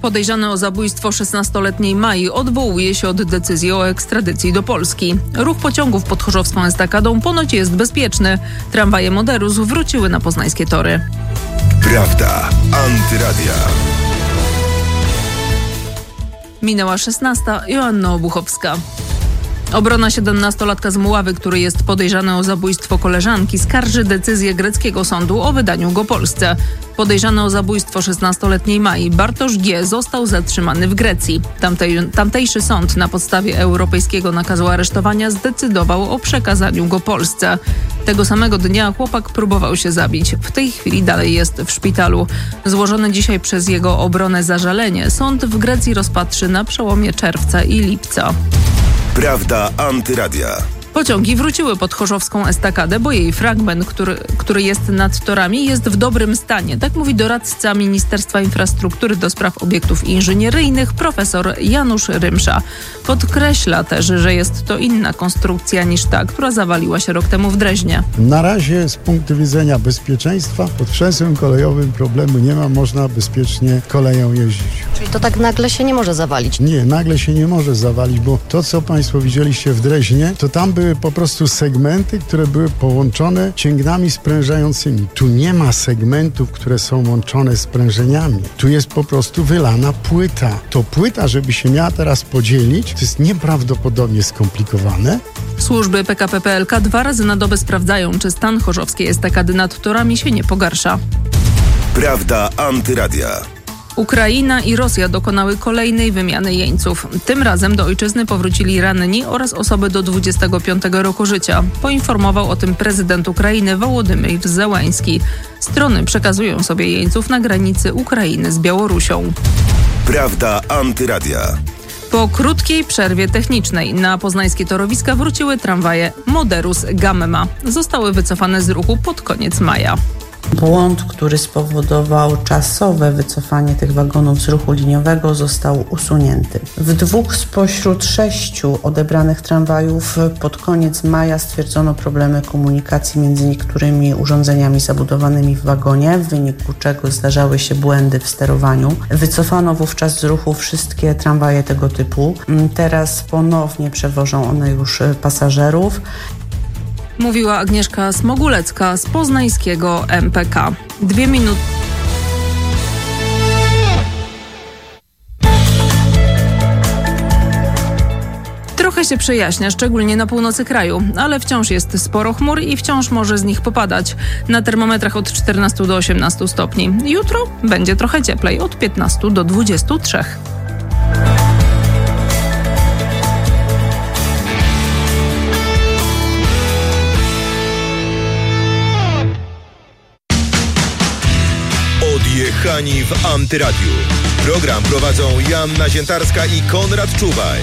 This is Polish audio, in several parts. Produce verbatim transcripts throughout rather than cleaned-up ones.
Podejrzany o zabójstwo szesnastoletniej Mai odwołuje się od decyzji o ekstradycji do Polski. Ruch pociągów pod Chorzowską Estakadą ponoć jest bezpieczny. Tramwaje Moderus wróciły na poznańskie tory. Prawda. Antyradia. Minęła szesnasta. Joanna Obuchowska. Obrona siedemnastolatka z Mławy, który jest podejrzany o zabójstwo koleżanki, skarży decyzję greckiego sądu o wydaniu go Polsce. Podejrzany o zabójstwo szesnastoletniej Mai, Bartosz G. został zatrzymany w Grecji. Tamtej, tamtejszy sąd na podstawie europejskiego nakazu aresztowania zdecydował o przekazaniu go Polsce. Tego samego dnia chłopak próbował się zabić. W tej chwili dalej jest w szpitalu. Złożone dzisiaj przez jego obronę zażalenie sąd w Grecji rozpatrzy na przełomie czerwca i lipca. Prawda Antyradia. Pociągi wróciły pod Chorzowską Estakadę, bo jej fragment, który, który jest nad torami, jest w dobrym stanie. Tak mówi doradca Ministerstwa Infrastruktury do spraw obiektów inżynieryjnych profesor Janusz Rymsza. Podkreśla też, że jest to inna konstrukcja niż ta, która zawaliła się rok temu w Dreźnie. Na razie z punktu widzenia bezpieczeństwa pod przemysłem kolejowym problemu nie ma, można bezpiecznie koleją jeździć. Czyli to tak nagle się nie może zawalić? Nie, nagle się nie może zawalić, bo to, co Państwo widzieliście w Dreźnie, to tam były po prostu segmenty, które były połączone cięgnami sprężającymi. Tu nie ma segmentów, które są łączone sprężeniami. Tu jest po prostu wylana płyta. To płyta, żeby się miała teraz podzielić, to jest nieprawdopodobnie skomplikowane. Służby P K P P L K dwa razy na dobę sprawdzają, czy stan chorzowskiej estakady nad torami się nie pogarsza. Prawda Antyradia. Ukraina i Rosja dokonały kolejnej wymiany jeńców. Tym razem do ojczyzny powrócili ranni oraz osoby do dwudziestego piątego roku życia. Poinformował o tym prezydent Ukrainy Wołodymyr Zełański. Strony przekazują sobie jeńców na granicy Ukrainy z Białorusią. Prawda Antyradia. Po krótkiej przerwie technicznej na poznańskie torowiska wróciły tramwaje Moderus Gamma. Zostały wycofane z ruchu pod koniec maja. Błąd, który spowodował czasowe wycofanie tych wagonów z ruchu liniowego, został usunięty. W dwóch spośród sześciu odebranych tramwajów pod koniec maja stwierdzono problemy komunikacji między niektórymi urządzeniami zabudowanymi w wagonie, w wyniku czego zdarzały się błędy w sterowaniu. Wycofano wówczas z ruchu wszystkie tramwaje tego typu. Teraz ponownie przewożą one już pasażerów. Mówiła Agnieszka Smogulecka z poznańskiego M P K. Dwie minuty. Trochę się przejaśnia, szczególnie na północy kraju, ale wciąż jest sporo chmur i wciąż może z nich popadać. Na termometrach od czternastu do osiemnastu stopni. Jutro będzie trochę cieplej, od piętnastu do dwudziestu trzech. Odjechani w Antyradiu. Program prowadzą Joanna Ziętarska i Konrad Czuwaj.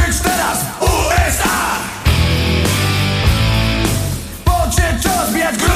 Poczuć czas, biec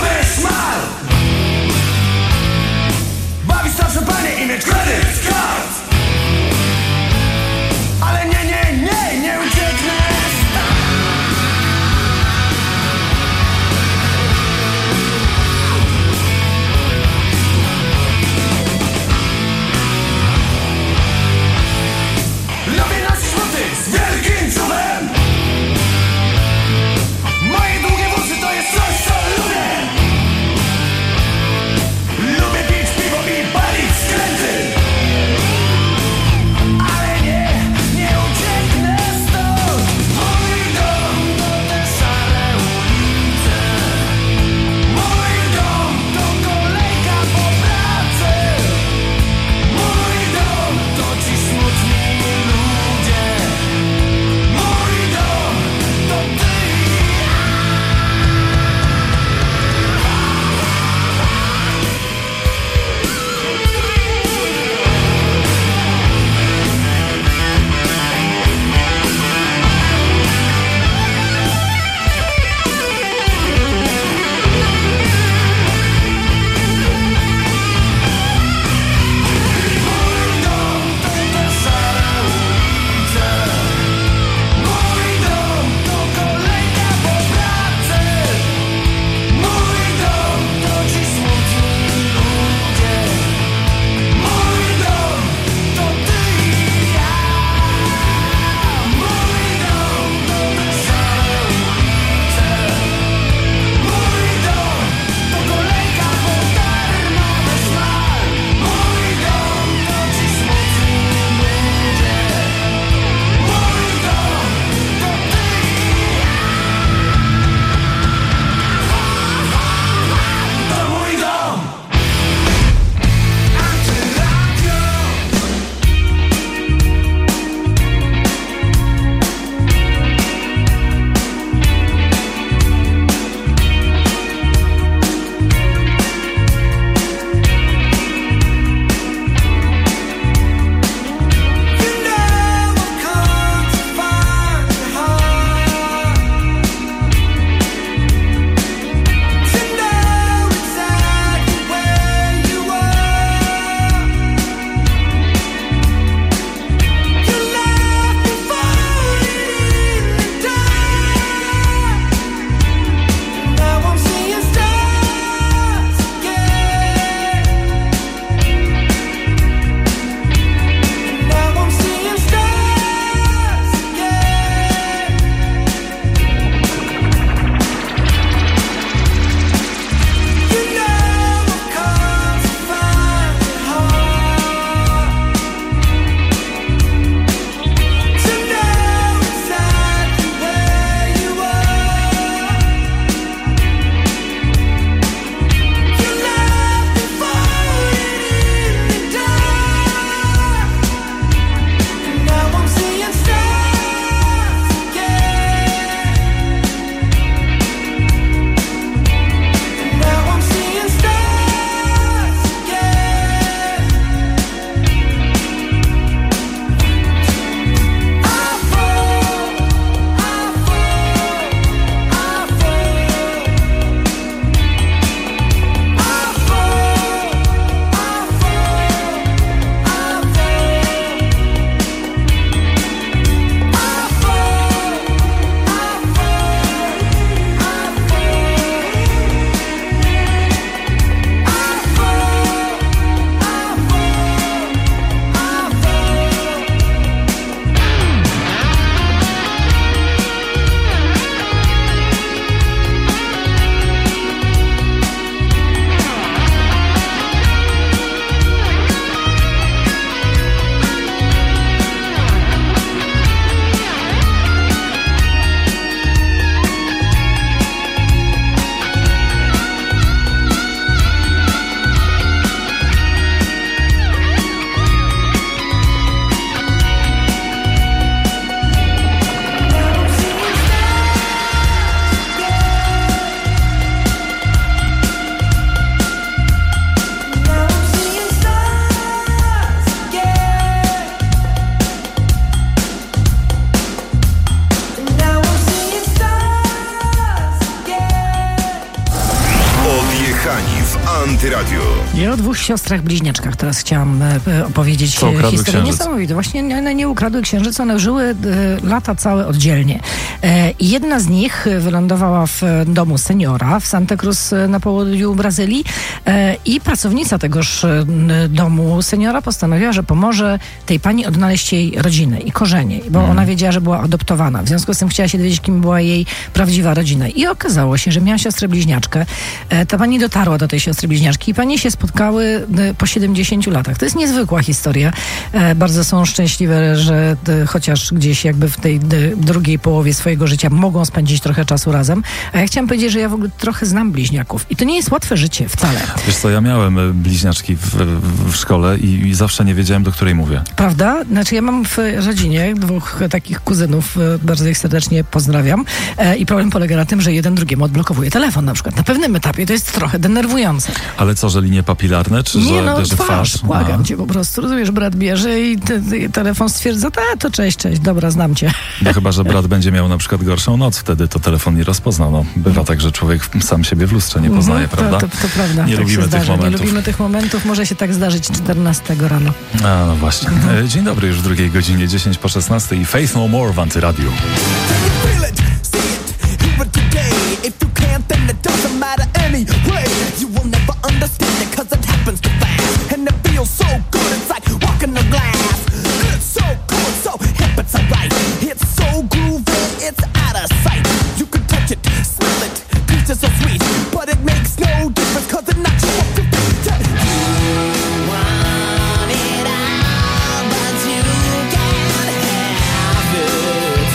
I o dwóch siostrach bliźniaczkach teraz chciałam e, opowiedzieć Co ukradły historię. księżyc? Niesamowite. Właśnie one nie ukradły księżyca, one żyły e, lata całe oddzielnie. E, I jedna z nich wylądowała w domu seniora w Santa Cruz na południu Brazylii e, i pracownica tegoż e, domu seniora postanowiła, że pomoże tej pani odnaleźć jej rodzinę i korzenie, bo Mm. ona wiedziała, że była adoptowana. W związku z tym chciała się dowiedzieć, kim była jej prawdziwa rodzina. I okazało się, że miała siostrę bliźniaczkę. E, ta pani dotarła do tej siostry bliźniaczki i pani się spotkały e, po siedemdziesięciu latach. To jest niezwykła historia. E, bardzo są szczęśliwe, że e, chociaż gdzieś jakby w tej e, drugiej połowie swojego życia mogą spędzić trochę czasu razem. A ja chciałam powiedzieć, że ja w ogóle trochę znam bliźniaków. I to nie jest łatwe życie wcale. Wiesz co, ja miałem e, bliźniaczki w, w szkole i, i zawsze nie wiedziałem, do której mówię. Prawda? Znaczy ja mam w rodzinie dwóch takich kuzynów, e, bardzo ich serdecznie pozdrawiam. E, I problem polega na tym, że jeden drugiemu odblokowuje telefon na przykład. Na pewnym etapie to jest trochę denerwujące. Ale co, że linie papilarne, czy Nie że, no, że twarz, błagam A. cię po prostu. Rozumiesz, brat bierze i te, te, telefon stwierdza, a to cześć, cześć, dobra, znam cię. No chyba, że brat będzie miał na przykład gorszą noc, wtedy to telefon nie rozpozna. No, bywa tak, że człowiek sam siebie w lustrze nie poznaje, Mhm, prawda? To, to, to prawda. Nie tak lubimy się tych zdarza. momentów. Nie lubimy tych momentów. Może się tak zdarzyć czternastego rano. A, no właśnie. E, Dzień dobry, już w drugiej godzinie, dziesięć po szesnastej i Faith No More w Antyradiu. Feel it, see it, hear it today. If you can't, then it doesn't matter anyway. You will never understand it, cause it happens too fast. And it feels so good, it's like walking on glass. It's so cool, so hip, it's alright. It's so groovy, it's out of sight. You can touch it, smell it, taste it so sweet. But it makes no difference, cause it knocks you off your feet. You want it all, but you can't have it.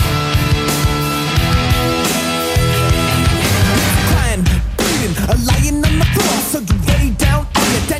Crying, bleeding, lying on the floor. So you lay down on your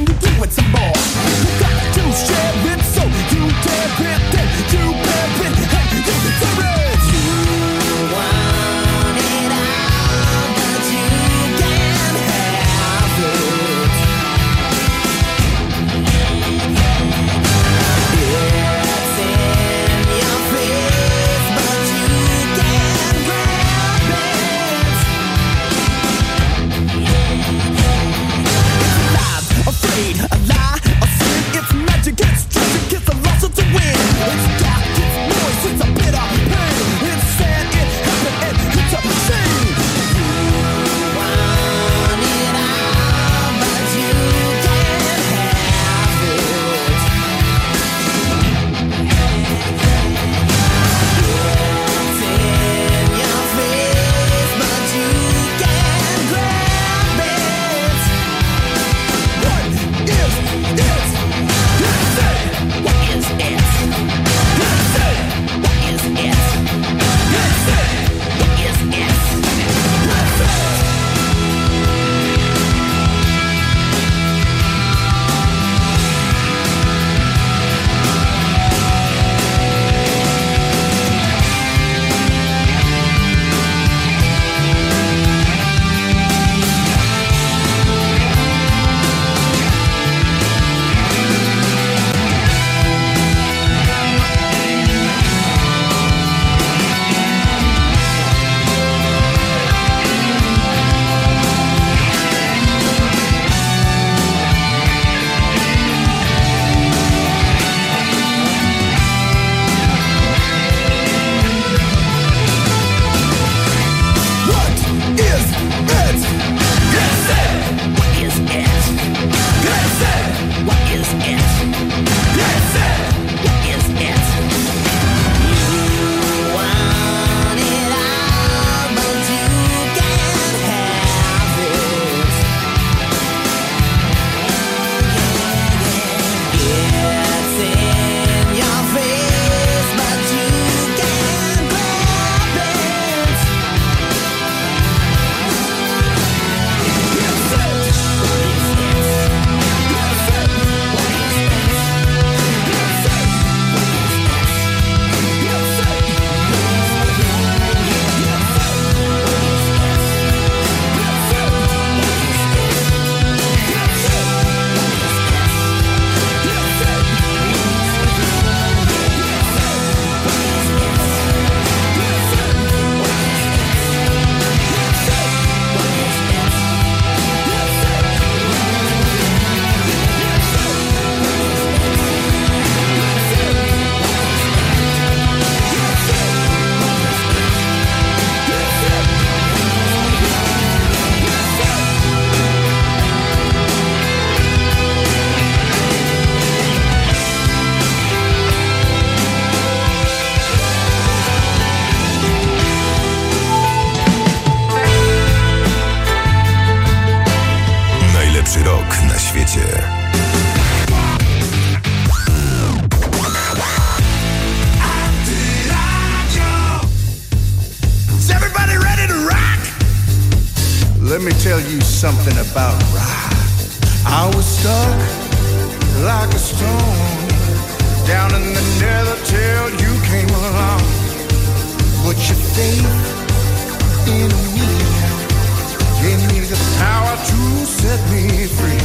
something about rock. I was stuck like a stone down in the nether till you came along. But your faith in me gave me the power to set me free.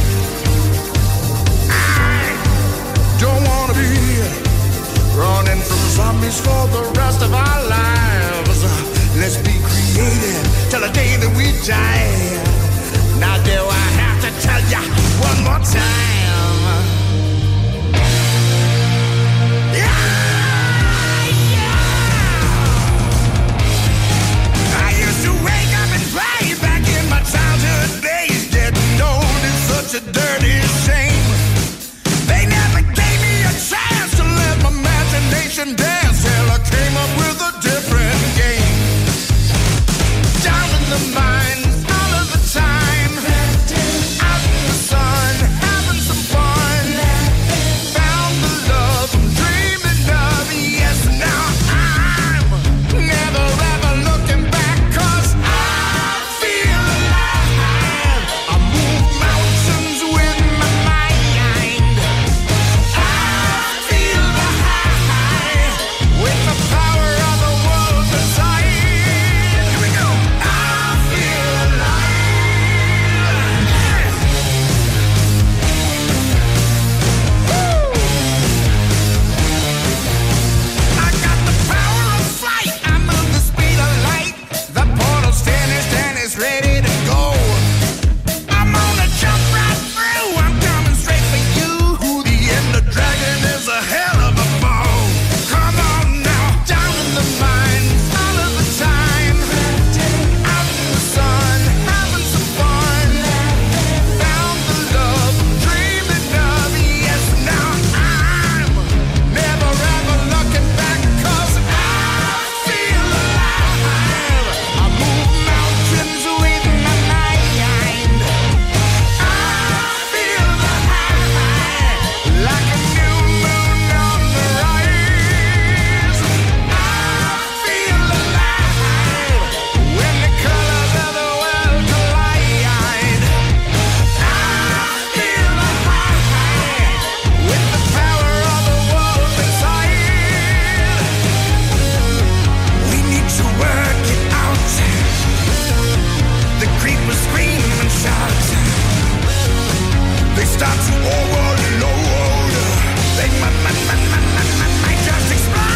I don't wanna be running from zombies for the rest of our lives. Let's be creative till the day that we die. Now do I have to tell ya one more time? Yeah, yeah. I used to wake up and pray back in my childhood days. Getting old is such a dirty shame. They never gave me a chance to let my imagination dance till I came up with a different game. Down in the mines, all of the time, out in the sun, having some fun. Found the love I'm dreaming of, yes, now I'm never ever looking back, 'cause I feel alive. I move mountains with my mind. I feel the high, with the power of the world inside. Here we go. I feel alive. I got the power of flight. I move the speed of light. The portal's finished and it's ready to go. I'm gonna jump right through. I'm coming straight for you. The Ender Dragon is a hell of a foe. Come on now, down in the mines, all of the time, out in the sun, having some fun. Found the love I'm dreaming of, yes, now I'm never ever looking back, 'cause I feel alive. I move mountains with my mind. I feel the high, like a new moon on the rise. I feel alive when the colors of the world collide. I feel the high with the power of the world inside. We need to work it out. The creepers scream and shout. They start to overload. They might, might, might, might, might, might, might just explode.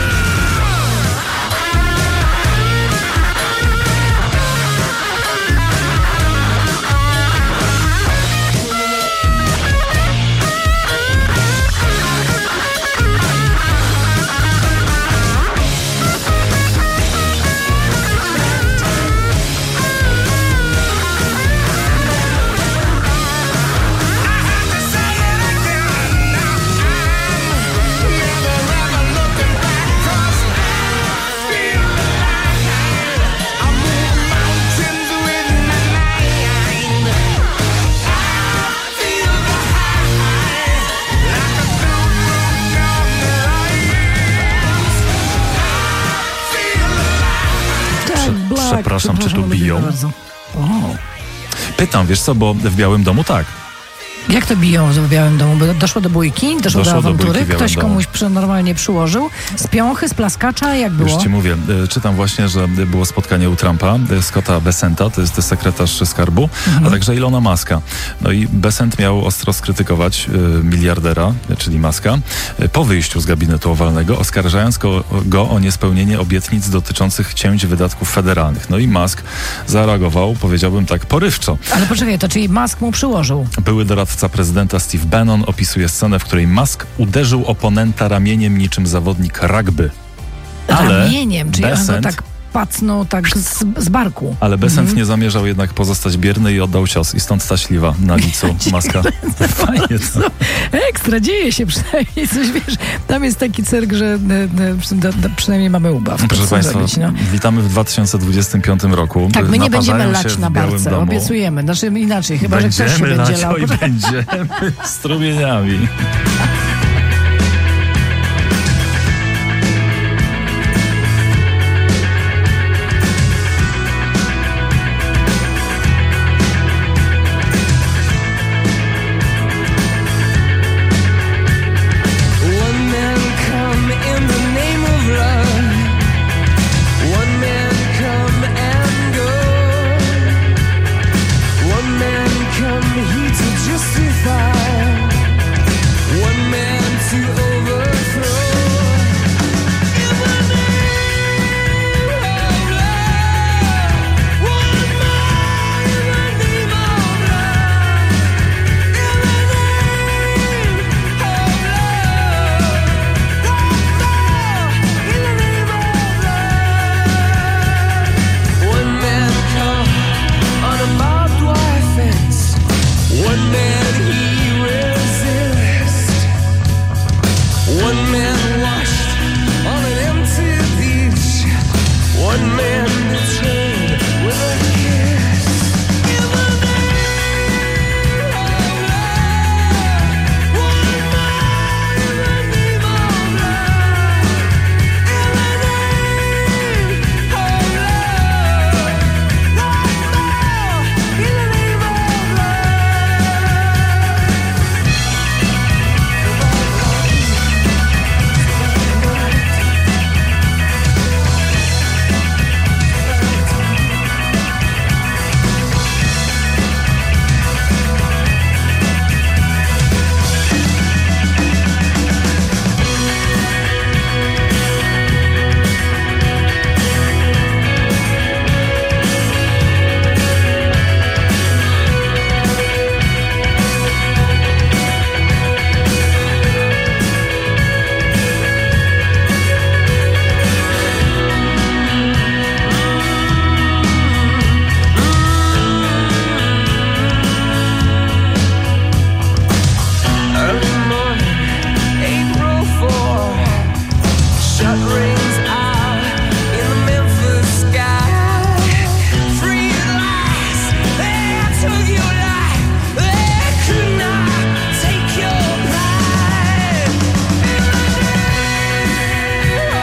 Przepraszam, czy tu biją? Bardzo. O. Pytam, wiesz co, bo w Białym Domu tak. Jak to biją w Białym Domu? Bo doszło do bójki? Doszło, Doszło do do awantury? bójki w Białym Ktoś Domu. komuś przy, normalnie przyłożył? Z piąchy, z plaskacza? Jak było? Już ci mówię, e, czytam właśnie, że było spotkanie u Trumpa, e, Scotta Bessenta, to jest sekretarz skarbu, Mhm. a także Ilona Muska. No i Bessent miał ostro skrytykować e, miliardera, e, czyli Muska, e, po wyjściu z gabinetu owalnego, oskarżając go, go o niespełnienie obietnic dotyczących cięć wydatków federalnych. No i Musk zareagował, powiedziałbym tak, porywczo. Ale poczekaj, to czyli Musk mu przyłożył? Były doradca prezydenta Steve Bannon opisuje scenę, w której Musk uderzył oponenta ramieniem niczym zawodnik rugby. Ale Ramieniem, czyli on go Bessent- tak pacnął tak z, z barku. Ale Bessent Mhm. nie zamierzał jednak pozostać bierny i oddał cios. I stąd ta śliwa na licu Muska. Fajnie to. Ekstra, dzieje się przynajmniej coś, wiesz. Tam jest taki cyrk, że e, e, przynajmniej mamy ubaw. Proszę Co Państwa, zrobić, no? witamy w dwa tysiące dwudziestym piątym roku. Tak, my nie Naparzają będziemy się lać w na Białym barce, Domu. obiecujemy. Znaczy inaczej, chyba Będziemy że ktoś się lać, będzie lał. oj, będziemy strumieniami. One man washed on an empty beach. One man betrayed with a kiss. In the name of love, one more in the name of love. In the name of love, one more in the name of love. Early morning, April fourth, shut rings out in the Memphis sky. Free at last, they took your life, they could not take your pride. In the name of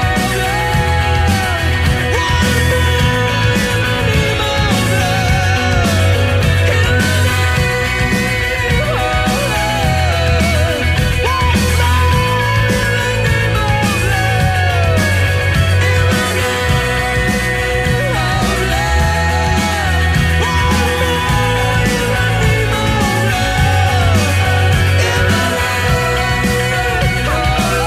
love, one more in the name of love. In the name of love, one more in the name of love. In the name of love, one more in the name of love. In the name of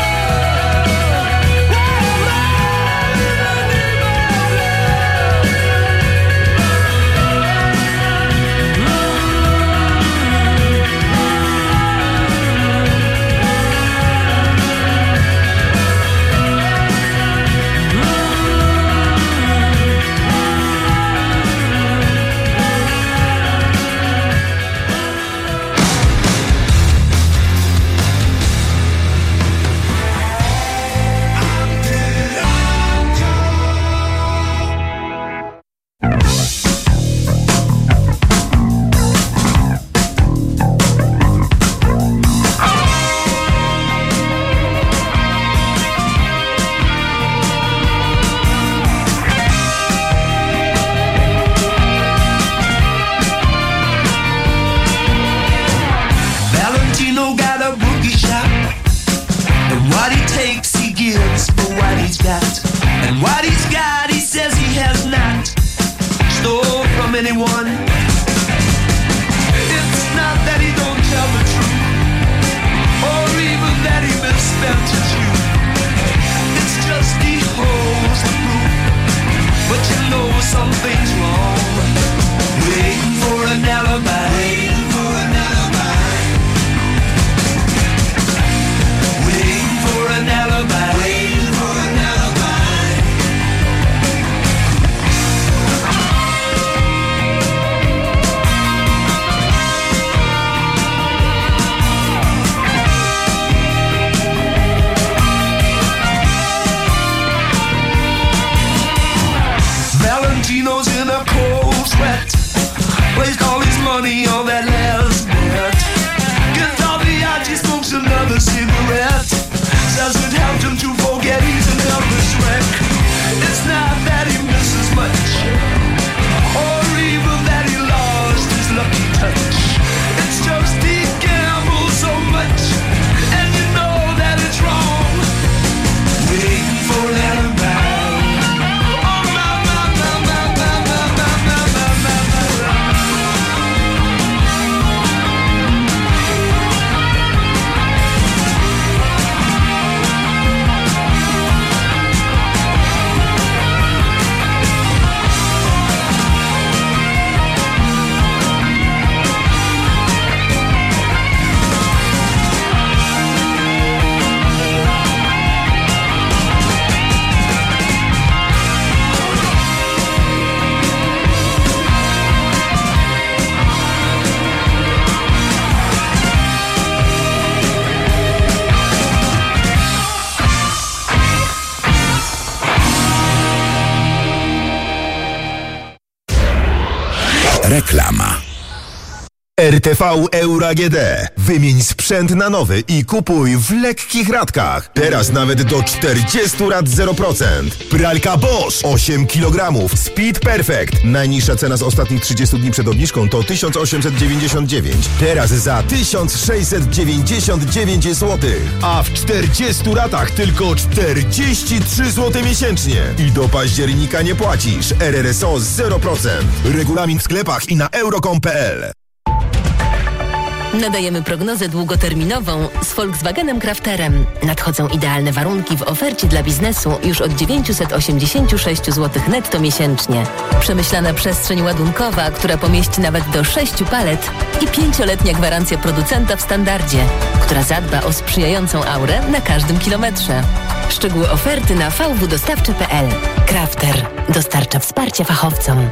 Valentino got a boogie shop, and what he takes he gives for what he's got, and what he's got he says he has not stole from anyone. It's not that he don't tell the truth, or even that he misspent his youth. It's just he holds the proof, but you know something's wrong. Waiting for an alibi, waiting for an alibi. Waiting for an alibi. Waiting for an alibi. Reklama. R T V Euro A G D. Wymień sprzęt na nowy i kupuj w lekkich ratkach. Teraz nawet do czterdzieści rat zero procent. Pralka Bosch osiem kilogramów. Speed Perfect. Najniższa cena z ostatnich trzydziestu dni przed obniżką to tysiąc osiemset dziewięćdziesiąt dziewięć. Teraz za tysiąc sześćset dziewięćdziesiąt dziewięć złotych. A w czterdziestu ratach tylko czterdzieści trzy złote miesięcznie. I do października nie płacisz. R R S O zero procent. Regulamin w sklepach i na euro kropka com kropka p l. Nadajemy prognozę długoterminową z Volkswagenem Crafterem. Nadchodzą idealne warunki w ofercie dla biznesu już od dziewięćset osiemdziesiąt sześć złotych netto miesięcznie. Przemyślana przestrzeń ładunkowa, która pomieści nawet do sześciu palet i pięcioletnia gwarancja producenta w standardzie, która zadba o sprzyjającą aurę na każdym kilometrze. Szczegóły oferty na v w dostawcze kropka p l. Crafter dostarcza wsparcia fachowcom.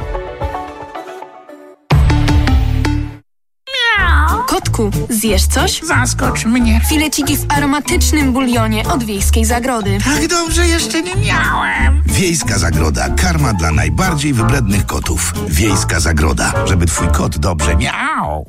Kotku, zjesz coś? Zaskocz mnie. Fileciki w aromatycznym bulionie od Wiejskiej Zagrody. Tak dobrze jeszcze nie miałem. Wiejska Zagroda. Karma dla najbardziej wybrednych kotów. Wiejska Zagroda. Żeby twój kot dobrze miał.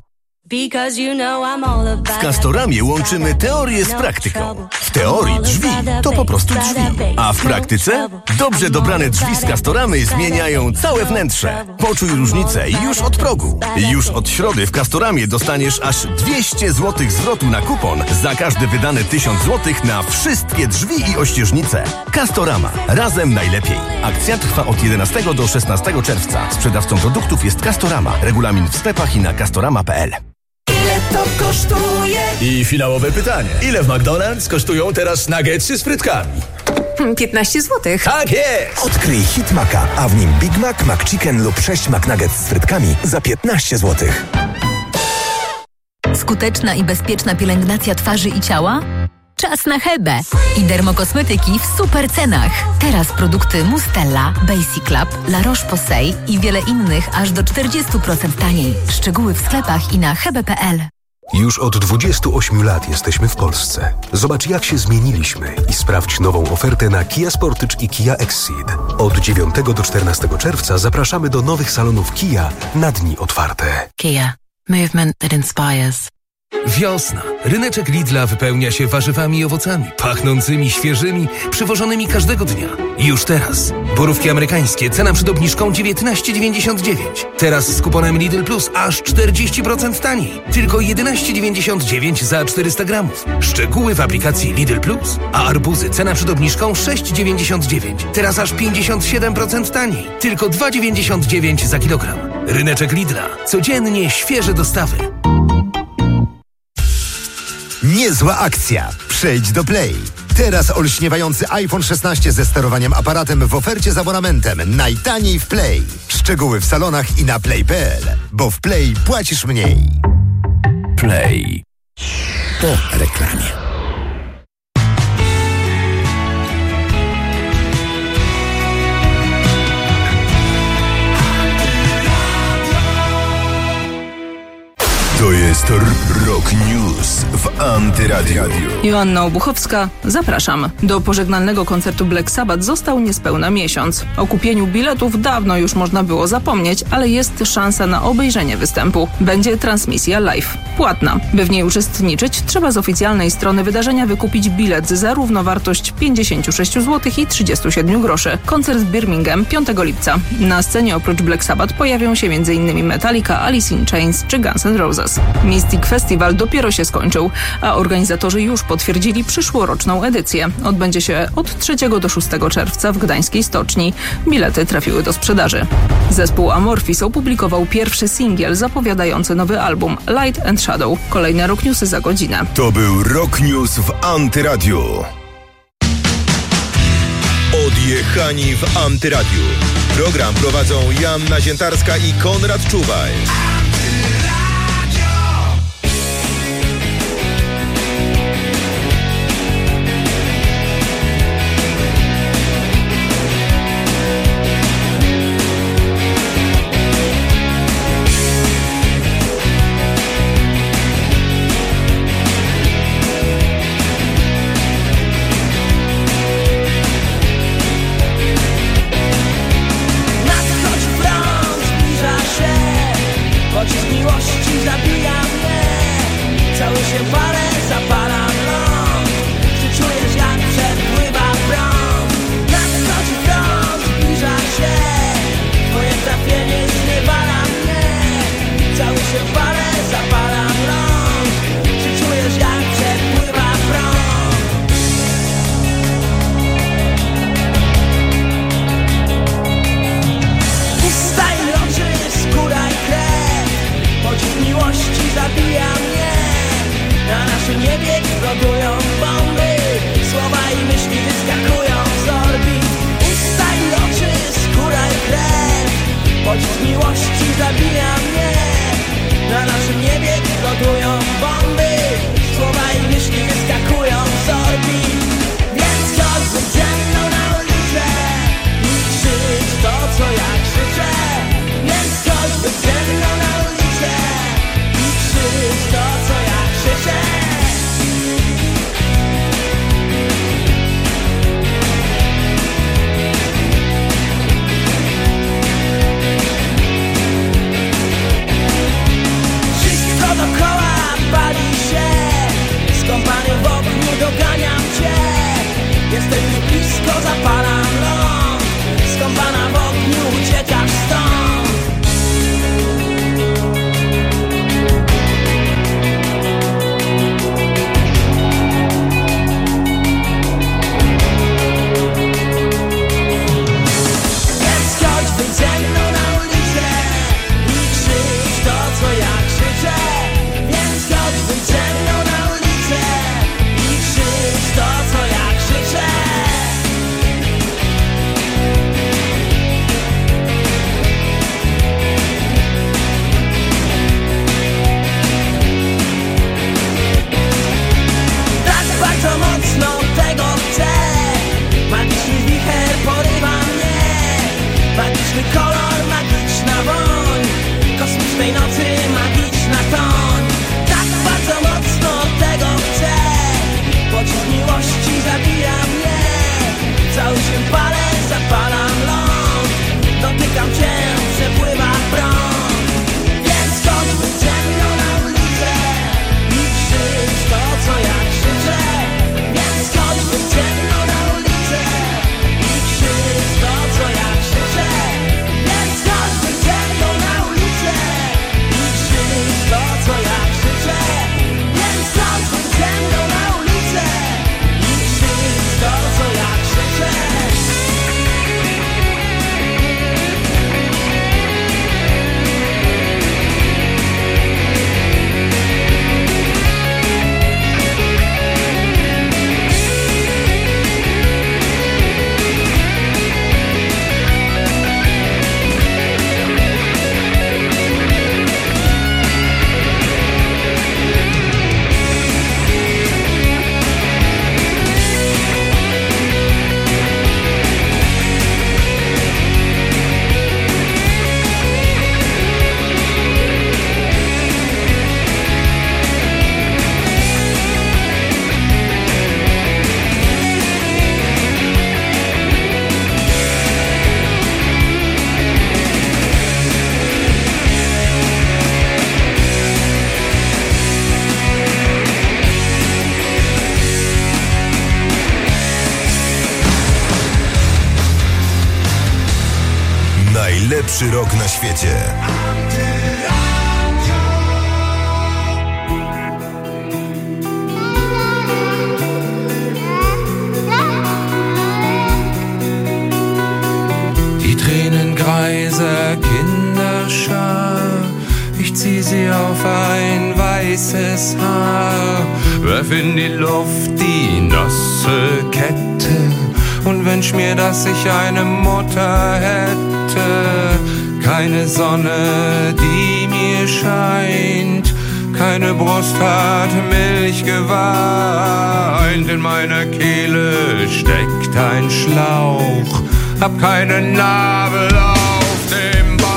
W Castoramie łączymy teorię z praktyką. W teorii drzwi to po prostu drzwi, a w praktyce dobrze dobrane drzwi z Castoramy zmieniają całe wnętrze. Poczuj różnicę już od progu. Już od środy w Castoramie dostaniesz aż dwieście złotych zwrotu na kupon za każde wydane tysiąc złotych na wszystkie drzwi i ościeżnice. Castorama. Razem najlepiej. Akcja trwa od jedenastego do szesnastego czerwca. Sprzedawcą produktów jest Castorama. Regulamin w sklepach i na castorama kropka p l. Ile to kosztuje? I finałowe pytanie. Ile w McDonald's kosztują teraz nuggetsy z frytkami? piętnaście złotych. Tak jest! Odkryj Hit Maca, a w nim Big Mac, McChicken lub sześć McNuggets z frytkami za piętnaście złotych. Skuteczna i bezpieczna pielęgnacja twarzy i ciała? Czas na Hebę i dermokosmetyki w super cenach. Teraz produkty Mustella, Basic Club, La Roche-Posay i wiele innych aż do czterdzieści procent taniej. Szczegóły w sklepach i na hebe kropka p l. Już od dwudziestu ośmiu lat jesteśmy w Polsce. Zobacz, jak się zmieniliśmy i sprawdź nową ofertę na Kia Sportage i Kia Exceed. Od dziewiątego do czternastego czerwca zapraszamy do nowych salonów Kia na dni otwarte. Kia. Movement that inspires. Wiosna. Ryneczek Lidla wypełnia się warzywami i owocami, pachnącymi, świeżymi, przywożonymi każdego dnia. Już teraz. Borówki amerykańskie, cena przed obniżką dziewiętnaście dziewięćdziesiąt dziewięć. Teraz z kuponem Lidl Plus aż czterdzieści procent taniej. Tylko jedenaście dziewięćdziesiąt dziewięć za czterysta gramów. Szczegóły w aplikacji Lidl Plus. A arbuzy, cena przed obniżką sześć dziewięćdziesiąt dziewięć. Teraz aż pięćdziesiąt siedem procent taniej. Tylko dwa dziewięćdziesiąt dziewięć za kilogram. Ryneczek Lidla. Codziennie świeże dostawy. Niezła akcja. Przejdź do Play. Teraz olśniewający iPhone szesnaście ze sterowaniem aparatem w ofercie z abonamentem. Najtaniej w Play. Szczegóły w salonach i na play kropka p l. Bo w Play płacisz mniej. Play. Po reklamie. To jest Rock News w Antyradiu. Joanna Obuchowska, zapraszam. Do pożegnalnego koncertu Black Sabbath został niespełna miesiąc. O kupieniu biletów dawno już można było zapomnieć, ale jest szansa na obejrzenie występu. Będzie transmisja live, płatna. By w niej uczestniczyć, trzeba z oficjalnej strony wydarzenia wykupić bilet za równowartość pięćdziesiąt sześć złotych i trzydzieści siedem groszy. Koncert w Birmingham piątego lipca. Na scenie oprócz Black Sabbath pojawią się m.in. Metallica, Alice in Chains czy Guns N' Roses. Mystic Festival dopiero się skończył, a organizatorzy już potwierdzili przyszłoroczną edycję. Odbędzie się od trzeciego do szóstego czerwca w gdańskiej stoczni. Bilety trafiły do sprzedaży. Zespół Amorphis opublikował pierwszy singiel zapowiadający nowy album Light and Shadow. Kolejne Rock Newsy za godzinę. To był Rock News w Antyradiu. Odjechani w Antyradiu. Program prowadzą Joanna Ziętarska i Konrad Czuwaj. Nadchodzi front, zbliża się. Jesteśmy blisko, zapalam ląd. Skąpana w ogniu uciekasz stąd. Więc chodź, wyjdź ze mną na ulicę i krzycz to, co ja krzyczę. Więc chodź, wyjdź ze mną na ulicę i krzycz to, co ja krzyczę. Tak bardzo mocno tego chcę. Magiczny wicher porywa mnie. Magiczny kolor, magiczna woń. Kosmicznej nocy magiczna toń. Tak bardzo mocno tego chcę. Pocisk miłości zabija mnie. Cały się palę, zapalam ląd. Dotykam cię, przepływa prąd. Więc chodź, wyjdź ze mną na ulicę i krzycz to, co ja krzyczę. Więc chodź, wyjdź ze mną na ulicę i krzycz to, co ja krzyczę. Więc chodź, wyjdź ze mną na ulicę i krzycz to, co ja krzyczę. Więc chodź, wyjdź ze mną na ulicę i krzycz to, co ja krzyczę. Najlepszy rok na świecie. Die Tränengreise Kinderschar, ich zieh sie auf ein weißes Haar, werf in die Luft die nasse Kette und wünsch mir, dass ich eine Mutter hätte. Keine Sonne, die mir scheint, keine Brust hat Milch geweint. In meiner Kehle steckt ein Schlauch, hab keine Narbe auf dem Bauch.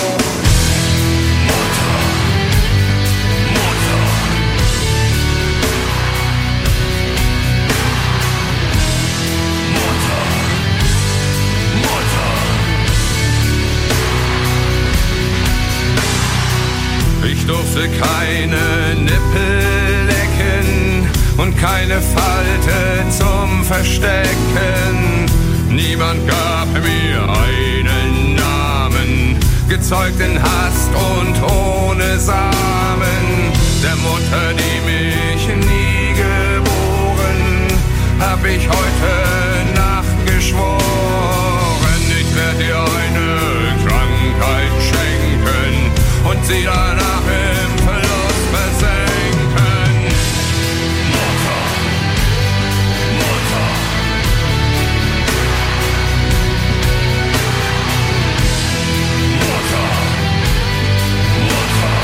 Ich durfte keine Nippel lecken und keine Falte zum Verstecken. Niemand gab mir einen Namen, gezeugt in Hast und ohne Samen. Der Mutter, die mich nie geboren, hab ich heute Nacht geschworen. Ich werd dir eine Krankheit schenken und sie danach im Verlust versenken. Mutter, Mutter. Mutter, Mutter.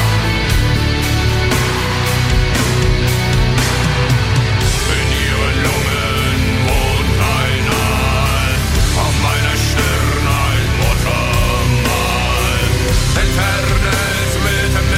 In ihren Lungen wohnt ein Aal, auf meiner Stirn ein Muttermal. Entferne es mit dem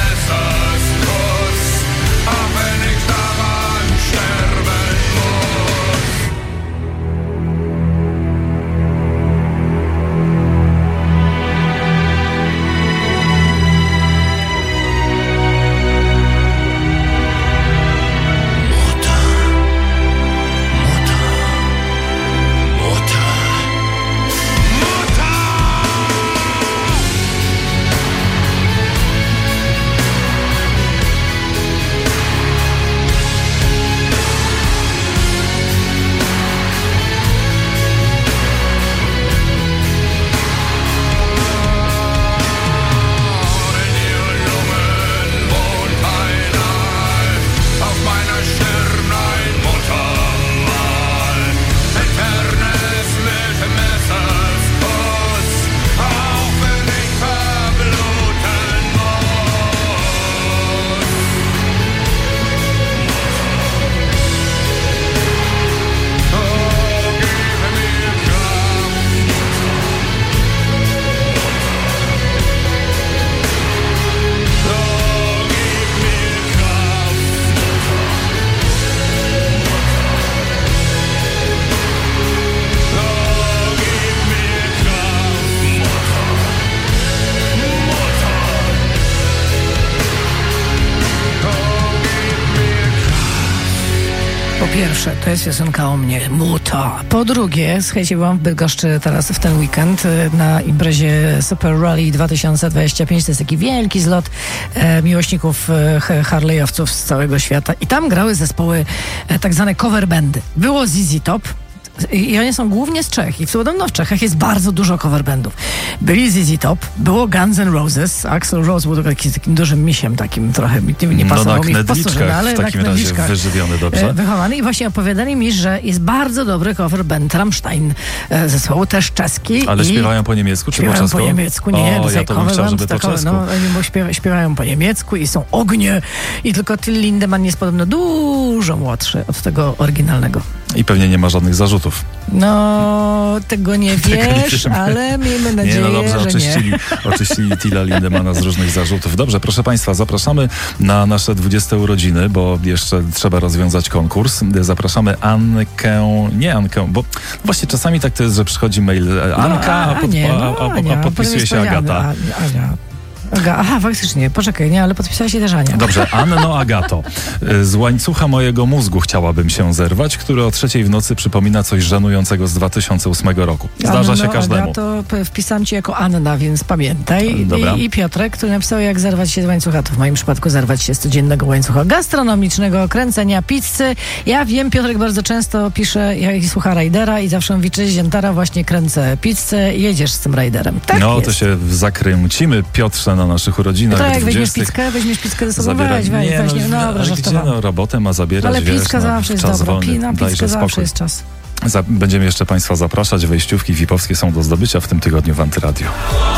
pierwsze, to jest piosenka o mnie, Muta. Po drugie, słuchajcie, byłam w Bydgoszczy teraz w ten weekend na imprezie Super Rally dwa tysiące dwadzieścia pięć. To jest taki wielki zlot e, miłośników e, Harley'owców z całego świata. I tam grały zespoły e, tak zwane cover bandy. Było Z Z Top. I oni są głównie z Czech. I podobno w Czechach jest bardzo dużo coverbandów. Byli Z Z Top, było Guns N' Roses. Axl Rose był taki, takim dużym misiem, takim trochę mi nie pasował no, mi w posturze, ale w takim na razie wyżywiony dobrze. Wychowany i właśnie opowiadali mi, że jest bardzo dobry coverband Rammstein zespołu, też czeski. Ale i śpiewają po niemiecku czy po śpiewają czesku? po niemiecku, nie. O, ja to bym chciał, żeby po czesku. No, oni śpiewa, śpiewają po niemiecku i są ognie. I tylko Till Lindemann jest podobno dużo młodszy od tego oryginalnego. I pewnie nie ma żadnych zarzutów. No, tego nie wiesz, nie ale miejmy nadzieję, nie, no dobrze, że oczyścili, nie. oczyścili Tilla Lindemana z różnych zarzutów. Dobrze, proszę Państwa, zapraszamy na nasze dwudzieste urodziny, bo jeszcze trzeba rozwiązać konkurs. Zapraszamy Ankę, nie Ankę, bo właśnie czasami tak to jest, że przychodzi mail Anka, no, a, a, nie, no, a, a, a, Ania, a podpisuje się Agata. Ania. Aga, aha, faktycznie, poczekaj, nie, ale podpisała się też Ania. Dobrze, Anno Agato. Z łańcucha mojego mózgu chciałabym się zerwać, który o trzeciej w nocy przypomina coś żenującego z dwa tysiące ósmego roku. Zdarza Anno się każdemu. Agato wpisam ci jako Anna, więc pamiętaj. I, I Piotrek, który napisał, jak zerwać się z łańcucha, to w moim przypadku zerwać się z codziennego łańcucha gastronomicznego, kręcenia pizzy. Ja wiem, Piotrek bardzo często pisze, jak słucha Rajdera i zawsze mówi, cześć Ziętara, właśnie kręcę pizzę, jedziesz z tym Rajderem. Tak no jest. To się zakręcimy, Piotrze, na naszych urodzinach. To jak weźmiesz pizzkę, weźmiesz pizzkę ze sobą, Zabiera... weź, weź, nie, weź, no, no, ale dobra, gdzie no, robotę ma zabierać, ale wiesz, pizka no, zawsze jest czas dobra, wolny, na pizzkę zawsze jest czas. Za, będziemy jeszcze Państwa zapraszać, wejściówki V I P-owskie są do zdobycia w tym tygodniu w Antyradiu.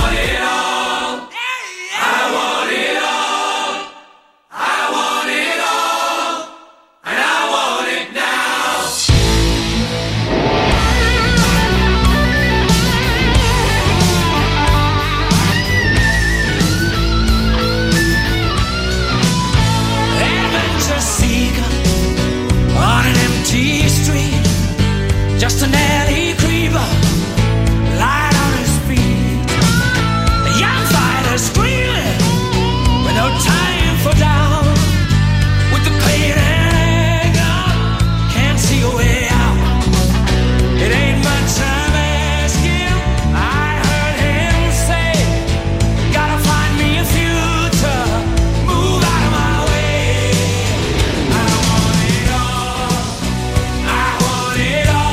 Just an alley creeper, light on his feet. The young fighter screaming with no time for down. With the pain and anger, can't see a way out. It ain't much time asking. I heard him say, gotta find me a future, move out of my way. I want it all, I want it all.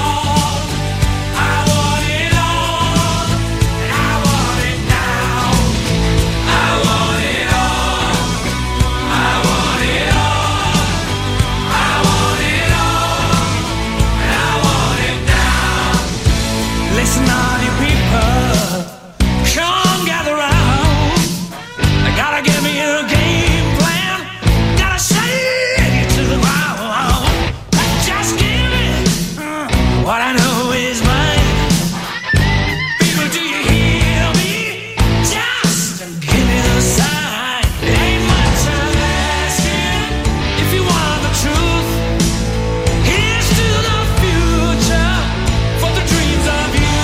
Listen, all you people, come gather round. I gotta give me a game plan. Gotta shake it to the ground. Just give me uh, what I know is mine. People, do you hear me? Just give me the sign. It ain't much I'm asking. If you want the truth, here's to the future. For the dreams of you.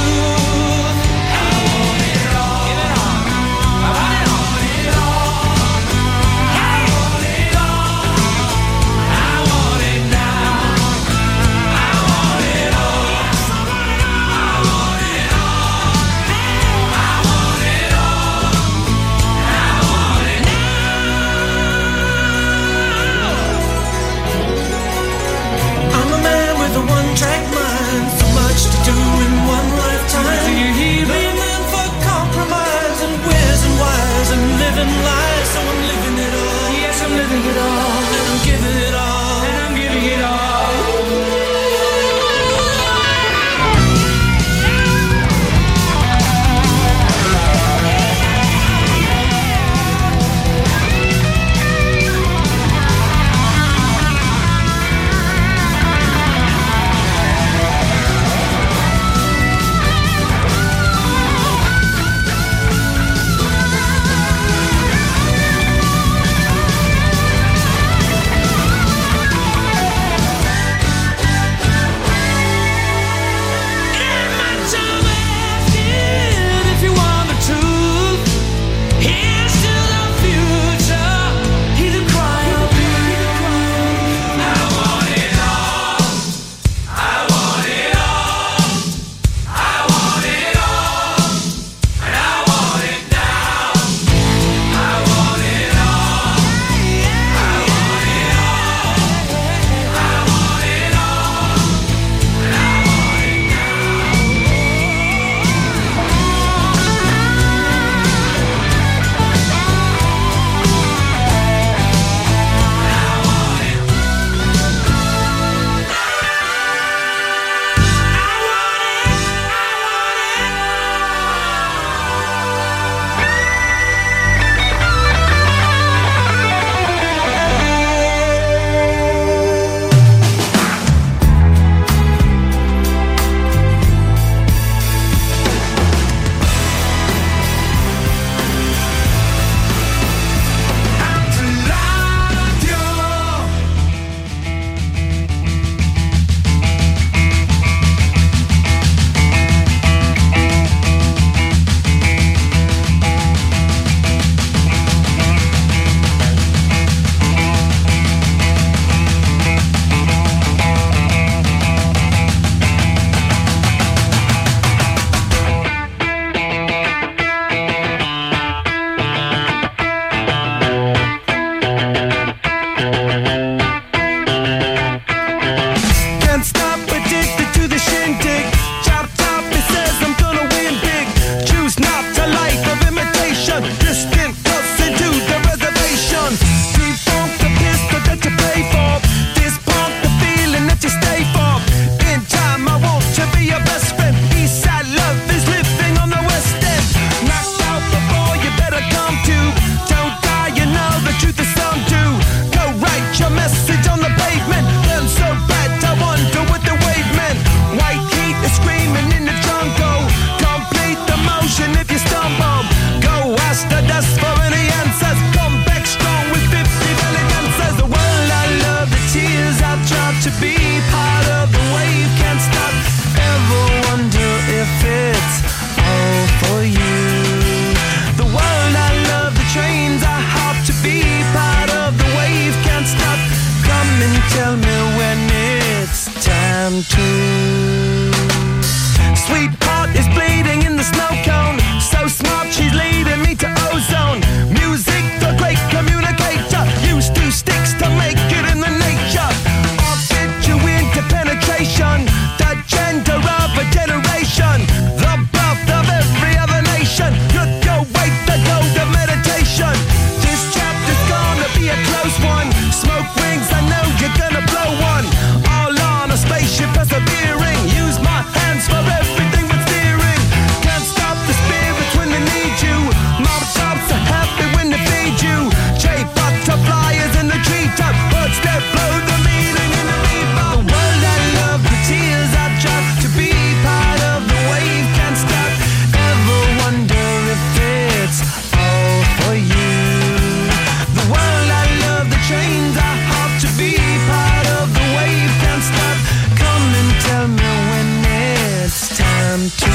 time to.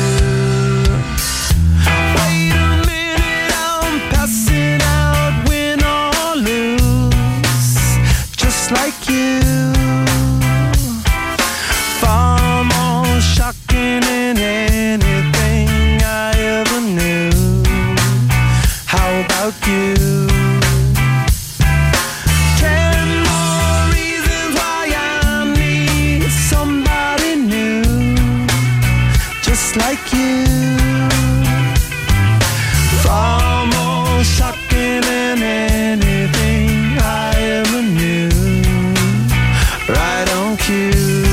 Wait a minute, I'm passing out, win or lose, just like you. Far more shocking than anything I ever knew. How about you? Like you, far more shocking than anything I ever knew. Right on cue.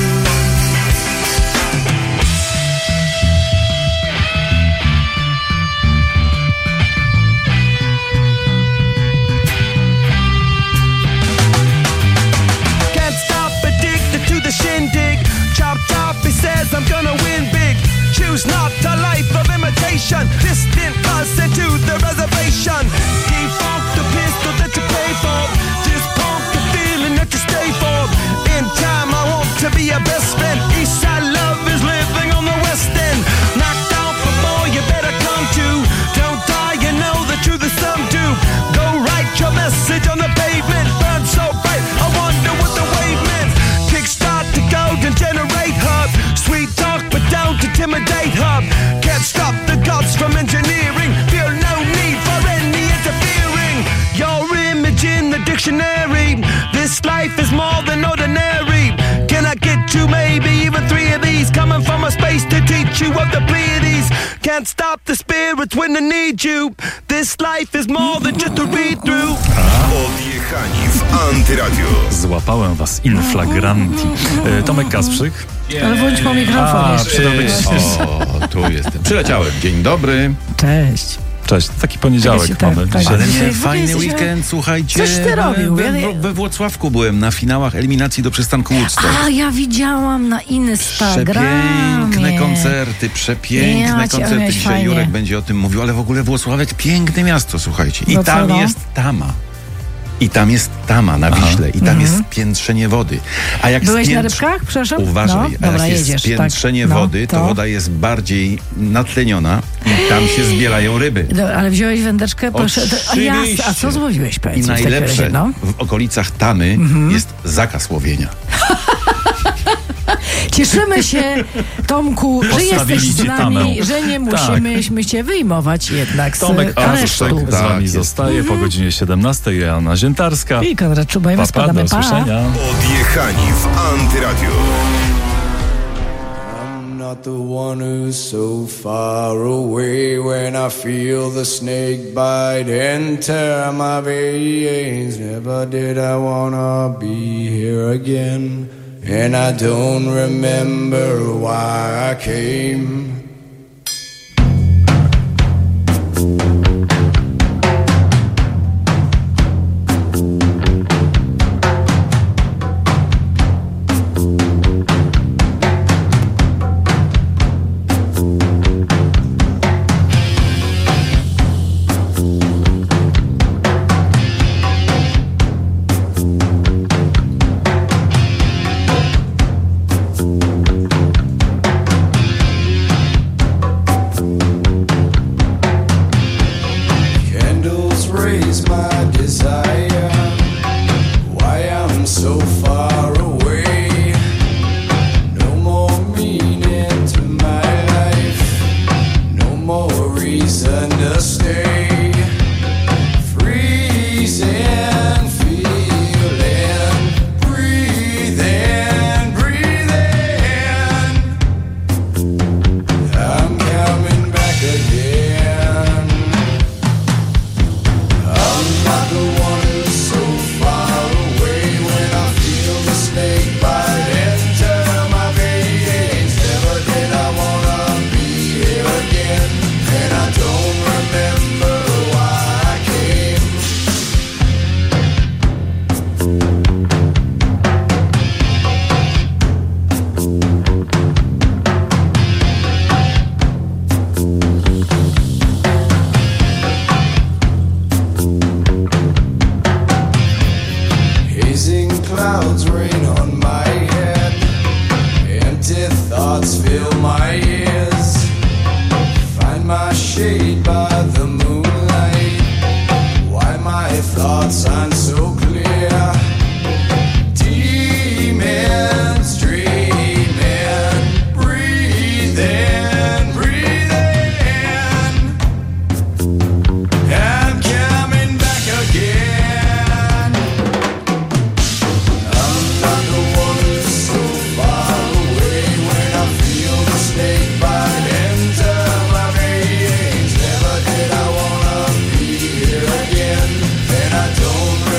Can't stop, addicted to the shindig. Chop chop, he says I'm gonna win big. Choose not a life of imitation. Distant us into the reservation. Defunct the pistol that you pay for. Just pump the feeling that you stay for. In time I want to be your best friend. Eastside love is living on the west end. Knocked out before you better come to. Don't die, you know the truth is some do. Go write your message on the pavement. Burn so bright, I wonder what the wave meant. Kickstart the golden generate hub. Sweet talk but don't intimidate hub. Can't stop the gods from engineering. Feel no need for any interfering. Your image in the dictionary. This life is more than ordinary. Can I get two, maybe even three of these? Coming from a space to teach you of the Pleiades. Can't stop the spirits when they need you. This life is more than just a read through. Odjechani w Antyradiu. Złapałem was in flagranti. E, Tomek Kasprzyk. Ale włącz po mikrofon. A, przydałby się. O, tu jestem. Przyleciałem. Dzień dobry. Cześć. Cześć, taki poniedziałek Tak, mamy. tak, Ale Dzisiaj nie, w ogóle fajny jesteśmy- weekend, słuchajcie. Coś ty robił, We, ja nie- we, we Włocławku byłem na finałach eliminacji do przystanku Woodstock. A, ja widziałam na Instagramie. Przepiękne koncerty, przepiękne Ja cię, ale koncerty. miałeś Dzisiaj fajnie. Jurek będzie o tym mówił, ale w ogóle Włocławek piękne miasto, słuchajcie. I No co, tam no? jest tama. I tam jest tama na Wiśle. I tam Mhm. jest spiętrzenie wody. A jak Byłeś na spiętrz- rybkach, przepraszam? Uważaj, No, a dobra, jak jest jedziesz, tak. spiętrzenie No, wody, to to? woda jest bardziej natleniona i tam się zbierają ryby. No, ale wziąłeś wędeczkę, proszę. To, a, Oczywiście. ja, a co złowiłeś, I powiedz mi w takim najlepsze, razie, no? w okolicach Tamy jest zakaz łowienia. Cieszymy się, Tomku, że Postawili jesteś z ci tamę. nami, że nie musimy cię wyjmować jednak z Tomek aresztu. Kasprzyk z Tak wami jest. zostaje po godzinie siedemnastej. Joanna Ziętarska. I Konrad Czubaj, my Pa, pa, spadamy, do pa. usłyszenia. Odjechani w Antyradiu. I'm not the one who's so far away when I feel the snake bite and tear my veins. Never did I wanna be here again, and I don't remember why I came. till my ears. Find my shade by the moonlight. Why my thoughts aren't so clear. Demons dreaming, breathing, breathing. I'm coming back again. I'm not the one so far away when I feel the snake bite into my veins. Never did I wanna be here again, and I don't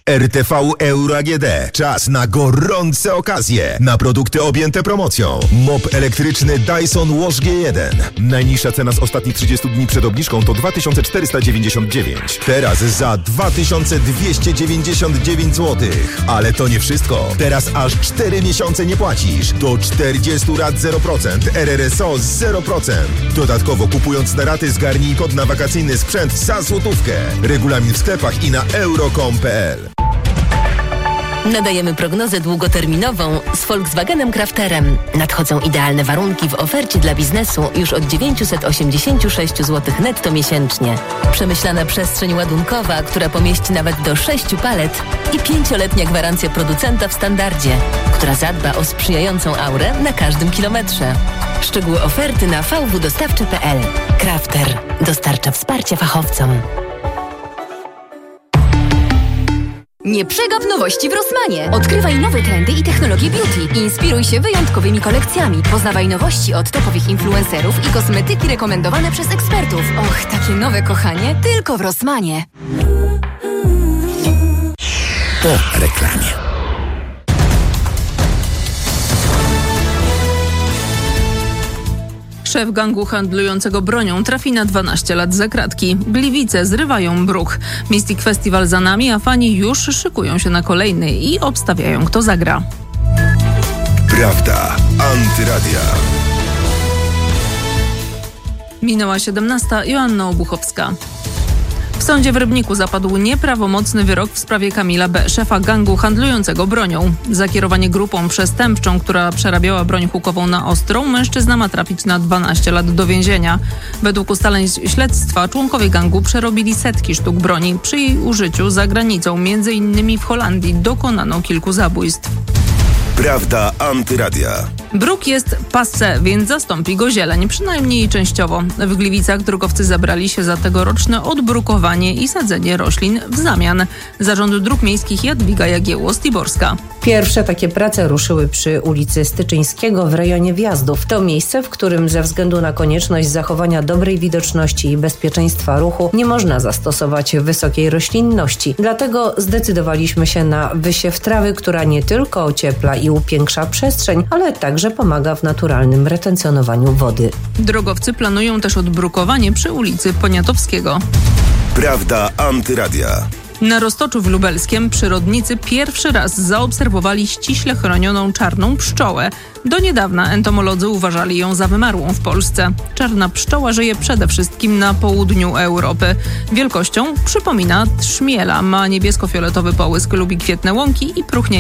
R T V Euro A G D. Czas na gorące okazje. Na produkty objęte promocją. Mop elektryczny Dyson Wash G jeden. Najniższa cena z ostatnich trzydziestu dni przed obniżką to dwa tysiące czterysta dziewięćdziesiąt dziewięć. Teraz za dwa tysiące dwieście dziewięćdziesiąt dziewięć złotych. Ale to nie wszystko. Teraz aż cztery miesiące nie płacisz. Do czterdzieści rat zero procent. R R S O zero procent. Dodatkowo kupując na raty zgarnij kod na wakacyjny sprzęt za złotówkę. Regulamin w sklepach i na euro kropka com kropka p l. Nadajemy prognozę długoterminową z Volkswagenem Crafterem. Nadchodzą idealne warunki w ofercie dla biznesu już od dziewięćset osiemdziesiąt sześć złotych netto miesięcznie. Przemyślana przestrzeń ładunkowa, która pomieści nawet do sześciu palet i pięcioletnia gwarancja producenta w standardzie, która zadba o sprzyjającą aurę na każdym kilometrze. Szczegóły oferty na v w dostawcze kropka p l. Crafter dostarcza wsparcia fachowcom. Nie przegap nowości w Rossmanie. Odkrywaj nowe trendy i technologie beauty. Inspiruj się wyjątkowymi kolekcjami. Poznawaj nowości od topowych influencerów i kosmetyki rekomendowane przez ekspertów. Och, takie nowe kochanie tylko w Rossmanie. Po reklamie. Szef gangu handlującego bronią trafi na dwanaście lat za kratki. Gliwice zrywają bruch. Mystic Festival za nami, a fani już szykują się na kolejny i obstawiają, kto zagra. Prawda Antyradia. Minęła siedemnasta. Joanna Obuchowska. W sądzie w Rybniku zapadł nieprawomocny wyrok w sprawie Kamila B., szefa gangu handlującego bronią. Za kierowanie grupą przestępczą, która przerabiała broń hukową na ostrą, mężczyzna ma trafić na dwanaście lat do więzienia. Według ustaleń śledztwa członkowie gangu przerobili setki sztuk broni. Przy jej użyciu za granicą, między innymi w Holandii, dokonano kilku zabójstw. Prawda Antyradia. Bruk jest passé, więc zastąpi go zieleń, przynajmniej częściowo. W Gliwicach drogowcy zabrali się za tegoroczne odbrukowanie i sadzenie roślin w zamian. Zarząd Dróg Miejskich Jadwiga Jagiełło-Stiborska. Pierwsze takie prace ruszyły przy ulicy Styczyńskiego w rejonie Wjazdów. To miejsce, w którym ze względu na konieczność zachowania dobrej widoczności i bezpieczeństwa ruchu nie można zastosować wysokiej roślinności. Dlatego zdecydowaliśmy się na wysiew trawy, która nie tylko ociepla i upiększa przestrzeń, ale także pomaga w naturalnym retencjonowaniu wody. Drogowcy planują też odbrukowanie przy ulicy Poniatowskiego. Prawda Antyradia. Na Roztoczu w Lubelskiem przyrodnicy pierwszy raz zaobserwowali ściśle chronioną czarną pszczołę. Do niedawna entomolodzy uważali ją za wymarłą w Polsce. Czarna pszczoła żyje przede wszystkim na południu Europy. Wielkością przypomina trzmiela, ma niebiesko-fioletowy połysk, lubi kwietne łąki i próchnienie